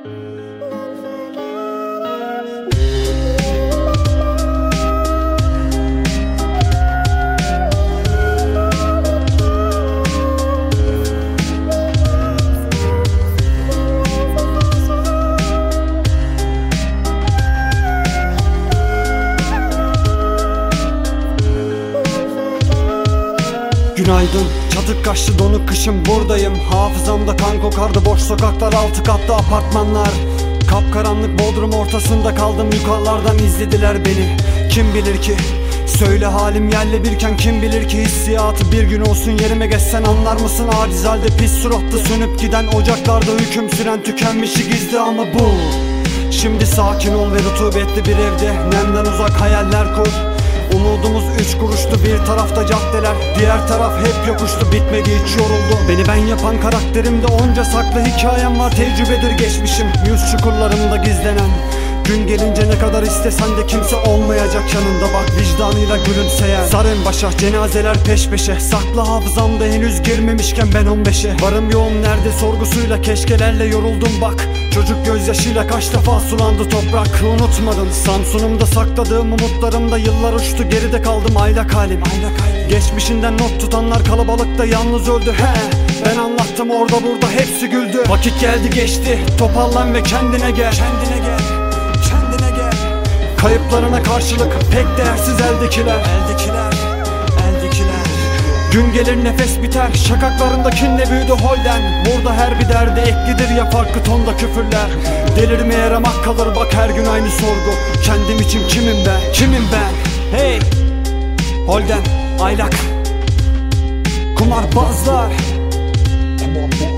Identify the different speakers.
Speaker 1: Günaydın, çatık kaşlı donuk kışın buradayım. Hafızamda kan kokardı boş sokaklar, altı katlı apartmanlar. Kapkaranlık bodrum ortasında kaldım, yukarılardan izlediler beni. Kim bilir ki, söyle halim yerle birken kim bilir ki hissiyatı. Bir gün olsun yerime geçsen anlar mısın? Aciz halde pis suratlı sönüp giden ocaklarda hüküm süren tükenmişi gizli ama bu. Şimdi sakin ol ve rutubetli bir evde nemden uzak hayaller kur. Umudumuz 3 kuruştu, bir tarafta caddeler, diğer taraf hep yokuştu, bitmedi hiç yoruldum. Beni ben yapan karakterimde onca saklı hikayem var, tecrübedir geçmişim, yüz çukurlarımda gizlenen. Gün gelince ne kadar istesen de kimse olmayacak yanında, bak vicdanıyla gülümseyen. Sarın başa cenazeler peş peşe, saklı hafızamda henüz girmemişken ben 15'e. Varım yoğum nerede sorgusuyla, keşkelerle yoruldum bak. Çocuk gözyaşıyla kaç defa sulandı toprak, unutmadın. Samsunumda sakladığım umutlarımda yıllar uçtu, geride kaldım aylak halim. Geçmişinden not tutanlar kalabalıkta yalnız öldü. Ben anlattım orada burada hepsi güldü. Vakit geldi geçti, toparlan ve kendine gel. Kayıplarına karşılık pek değersiz eldekiler. Gün gelir nefes biter, şakaklarında kinle büyüdü holden. Burada her bir derde eklidir ya farklı tonda küfürler. Delirmeye ramak kalır bak her gün aynı sorgu. Kendim için kimim ben, kimim ben? Hey, holden, aylak, kumarbazlar.